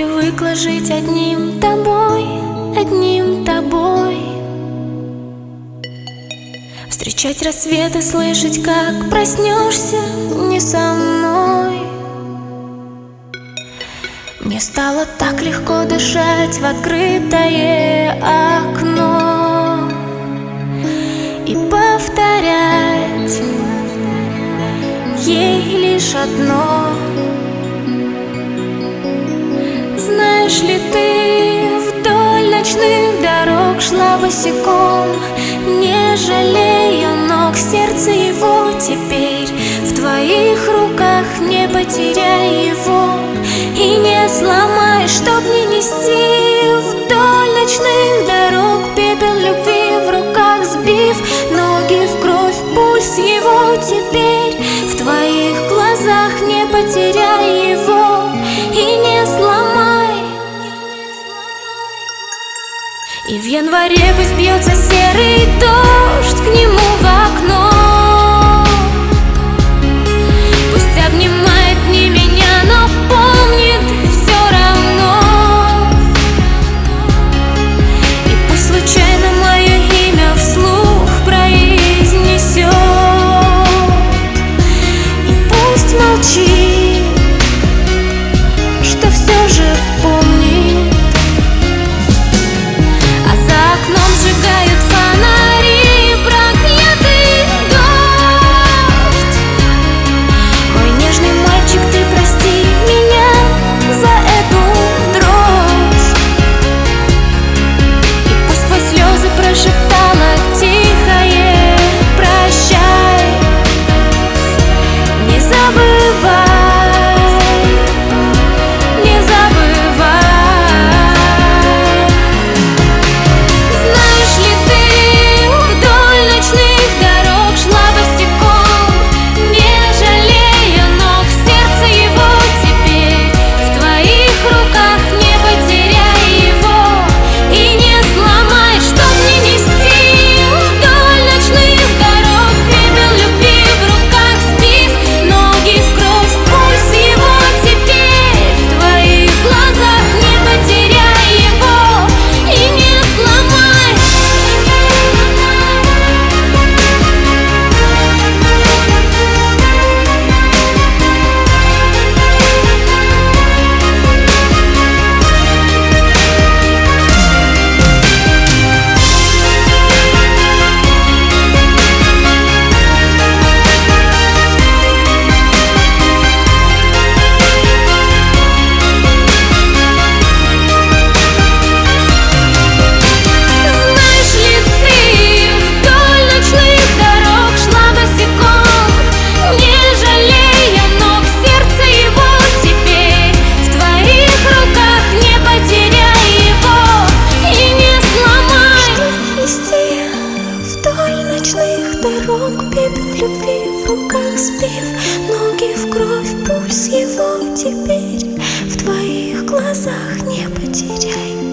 привыкла жить одним тобой, одним тобой. Встречать рассветы, слышать, как проснешься не со мной. Мне стало так легко дышать в открытое окно и повторять ей лишь одно. Знаешь ли, ты вдоль ночных дорог шла босиком, не жалея ног, сердце его теперь в твоих руках. Не потеряй его и не сломай, чтоб не нести вдоль ночных дорог пепел любви в руках, сбив ноги в кровь, пульс его теперь в твоих глазах. Не потеряй его и не сломай. И в январе пусть бьется серый дождь к нему в окно, пусть обнимает не меня, но помнит все равно. И пусть случайно мое имя вслух произнесет, и пусть молчит, что все же помнит. Сжигают фонари, проклятый дождь. Мой нежный мальчик, ты прости меня за эту дрожь. И пусть твои слезы прошептала тихое прощай. Не забывай. Дорог, пепел любви в руках, сбив ноги в кровь, пульс его теперь в твоих глазах. Не потеряй.